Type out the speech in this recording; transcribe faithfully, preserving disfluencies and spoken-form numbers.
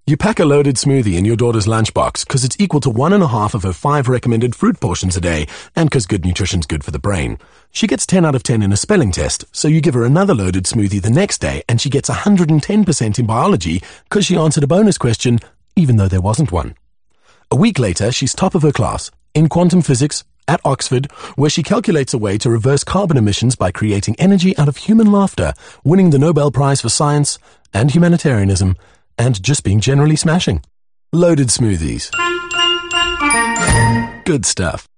You pack a loaded smoothie in your daughter's lunchbox because it's equal to one and a half of her five recommended fruit portions a day, and because good nutrition's good for the brain. She gets ten out of ten in a spelling test, so you give her another loaded smoothie the next day, and she gets one hundred ten percent in biology because she answered a bonus question, even though there wasn't one. A week later, she's top of her class in quantum physics at Oxford, where she calculates a way to reverse carbon emissions by creating energy out of human laughter, winning the Nobel Prize for Science and Humanitarianism, and just being generally smashing. Loaded smoothies. Good stuff.